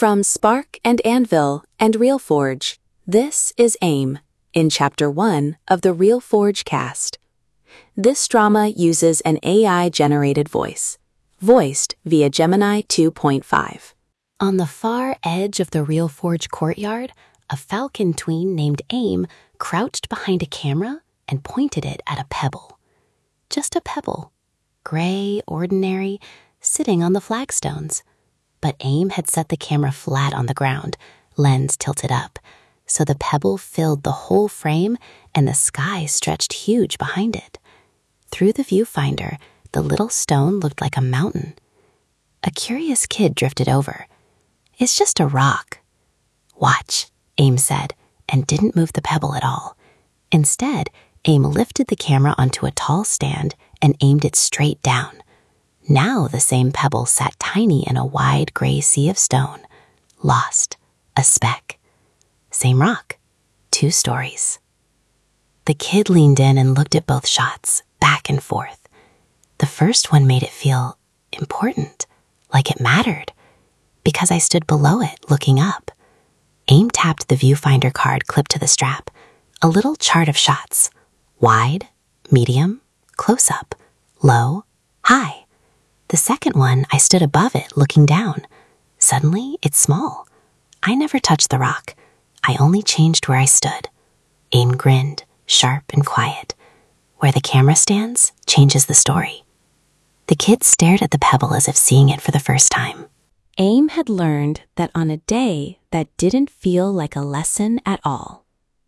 From Spark and Anvil and RealForge, this is AIM, in Chapter 1 of the RealForge cast. This drama uses an AI-generated voice, voiced via Gemini 2.5. On the far edge of the RealForge courtyard, a falcon tween named AIM crouched behind a camera and pointed it at a pebble. Just a pebble, gray, ordinary, sitting on the flagstones. But AIM had set the camera flat on the ground, lens tilted up, so the pebble filled the whole frame and the sky stretched huge behind it. Through the viewfinder, the little stone looked like a mountain. A curious kid drifted over. "It's just a rock." "Watch," AIM said, and didn't move the pebble at all. Instead, AIM lifted the camera onto a tall stand and aimed it straight down. Now the same pebble sat tiny in a wide gray sea of stone. Lost. A speck. Same rock. 2 stories. The kid leaned in and looked at both shots, back and forth. The first one made it feel important, like it mattered, because I stood below it, looking up. AIM tapped the viewfinder card clipped to the strap, a little chart of shots. Wide, medium, close-up, low, high. The second one, I stood above it, looking down. Suddenly, it's small. I never touched the rock. I only changed where I stood. AIM grinned, sharp and quiet. Where the camera stands changes the story. The kid stared at the pebble as if seeing it for the first time. AIM had learned that on a day that didn't feel like a lesson at all.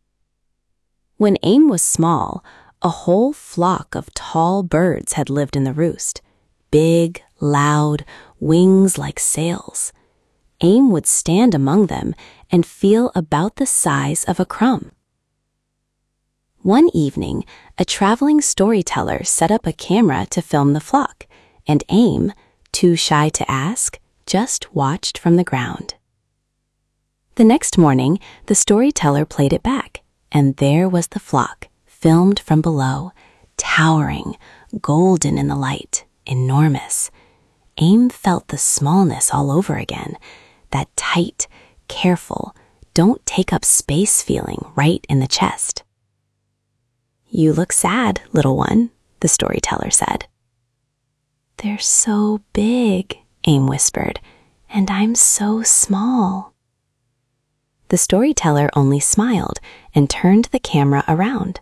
When AIM was small, a whole flock of tall birds had lived in the roost. Big, loud, wings like sails. AIM would stand among them and feel about the size of a crumb. One evening, a traveling storyteller set up a camera to film the flock, and AIM, too shy to ask, just watched from the ground. The next morning, the storyteller played it back, and there was the flock, filmed from below, towering, golden in the light. Enormous. AIM felt the smallness all over again, that tight, careful, don't take up space feeling right in the chest. "You look sad, little one," the storyteller said. "They're so big," AIM whispered, "and I'm so small." The storyteller only smiled and turned the camera around.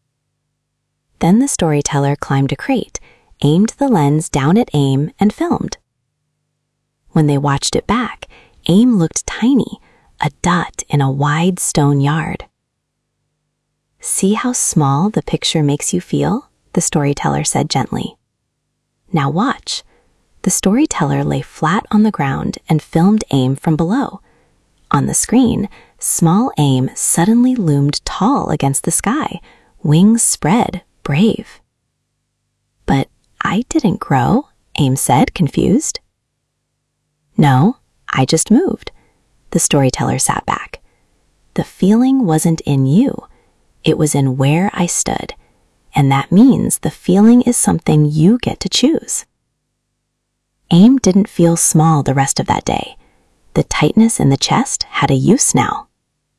Then the storyteller climbed a crate, aimed the lens down at AIM, and filmed. When they watched it back, AIM looked tiny, a dot in a wide stone yard. "See how small the picture makes you feel?" the storyteller said gently. "Now watch." The storyteller lay flat on the ground and filmed AIM from below. On the screen, small AIM suddenly loomed tall against the sky, wings spread, brave. "But I didn't grow," AIM said, confused. "No, I just moved." The storyteller sat back. "The feeling wasn't in you. It was in where I stood. And that means the feeling is something you get to choose." AIM didn't feel small the rest of that day. The tightness in the chest had a use now.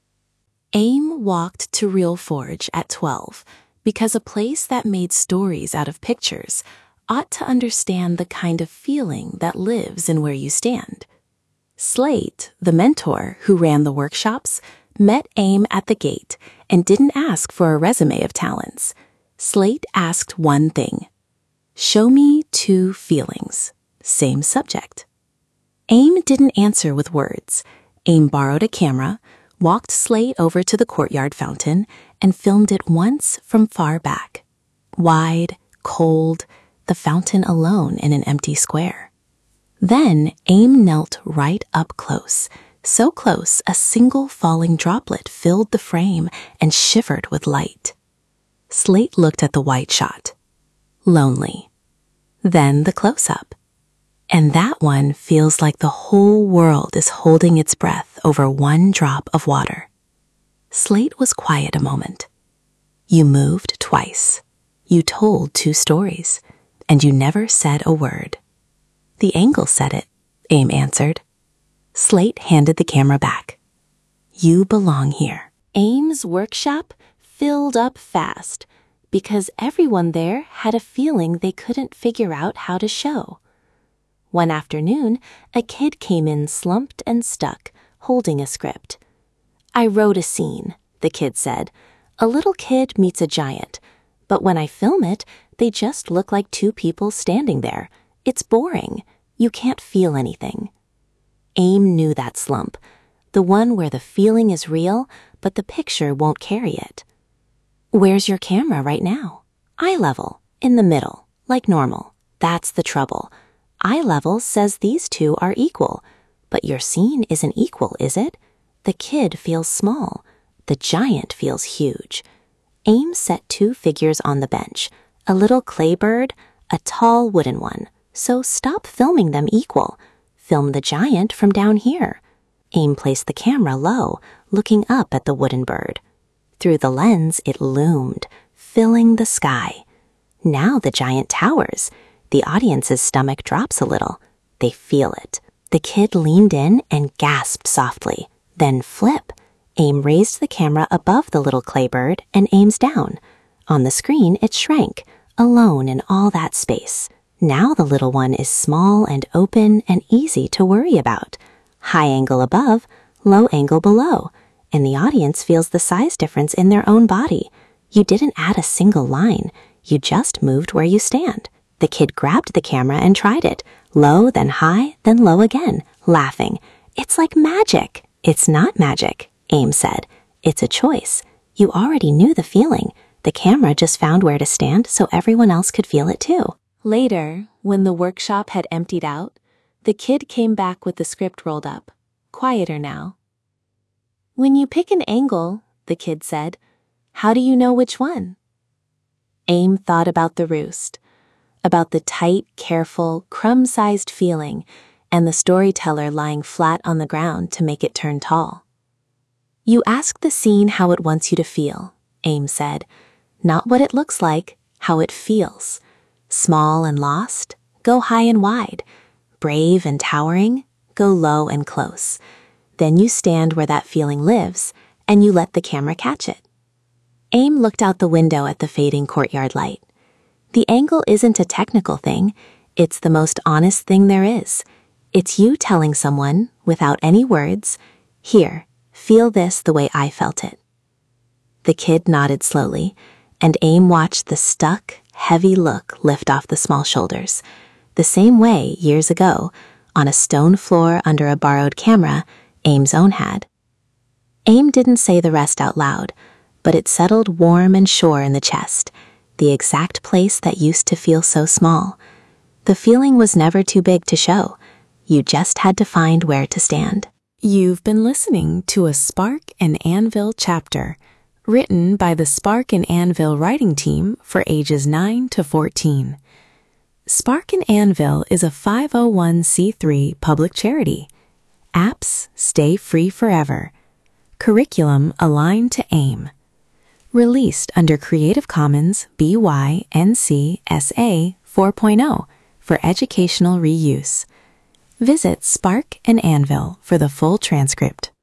AIM walked to RealForge at 12 because a place that made stories out of pictures ought to understand the kind of feeling that lives in where you stand. Slate, the mentor who ran the workshops, met AIM at the gate and didn't ask for a resume of talents. Slate asked one thing: "Show me 2 feelings." Same subject. AIM didn't answer with words. AIM borrowed a camera, walked Slate over to the courtyard fountain, and filmed it once from far back. Wide, cold, the fountain alone in an empty square. Then AIM knelt right up close, so close a single falling droplet filled the frame and shivered with light. Slate looked at the white shot. Lonely. Then the close-up. And that one feels like the whole world is holding its breath over one drop of water. Slate was quiet a moment. "You moved twice. You told 2 stories. And you never said a word." "The angle said it," AIM answered. Slate handed the camera back. You belong here. AIM's workshop filled up fast because everyone there had a feeling they couldn't figure out how to show. One afternoon, a kid came in slumped and stuck, holding a script. I wrote a scene, the kid said. A little kid meets a giant, but when I film it, they just look like two people standing there. It's boring. You can't feel anything. AIM knew that slump, the one where the feeling is real, but the picture won't carry it. Where's your camera right now? Eye level, in the middle, like normal. That's the trouble. Eye level says these two are equal, but your scene isn't equal, is it? The kid feels small. The giant feels huge. AIM set two figures on the bench, a little clay bird, a tall wooden one. So stop filming them equal. Film the giant from down here. AIM placed the camera low, looking up at the wooden bird. Through the lens, it loomed, filling the sky. Now the giant towers. The audience's stomach drops a little. They feel it. The kid leaned in and gasped softly. Then flip. AIM raised the camera above the little clay bird and aims down. On the screen, it shrank, alone in all that space. Now the little one is small and open and easy to worry about. High angle above, low angle below, and the audience feels the size difference in their own body. You didn't add a single line. You just moved where you stand. The kid grabbed the camera and tried it. Low, then high, then low again, laughing. It's like magic. It's not magic, AIM said. It's a choice. You already knew the feeling. The camera just found where to stand so everyone else could feel it too. Later, when the workshop had emptied out, the kid came back with the script rolled up, quieter now. When you pick an angle, the kid said, how do you know which one? AIM thought about the roost, about the tight, careful, crumb-sized feeling and the storyteller lying flat on the ground to make it turn tall. You ask the scene how it wants you to feel, AIM said, not what it looks like, how it feels. Small and lost, go high and wide. Brave and towering, go low and close. Then you stand where that feeling lives, and you let the camera catch it. AIM looked out the window at the fading courtyard light. The angle isn't a technical thing. It's the most honest thing there is. It's you telling someone, without any words, here, feel this the way I felt it. The kid nodded slowly, and AIM watched the stuck, heavy look lift off the small shoulders, the same way, years ago, on a stone floor under a borrowed camera, AIM's own had. AIM didn't say the rest out loud, but it settled warm and sure in the chest, the exact place that used to feel so small. The feeling was never too big to show. You just had to find where to stand. You've been listening to a Spark and Anvil chapter, written by the Spark and Anvil writing team for ages 9 to 14. Spark and Anvil is a 501c3 public charity. Apps stay free forever. Curriculum aligned to AIM. Released under Creative Commons BY-NC SA 4.0 for educational reuse. Visit Spark and Anvil for the full transcript.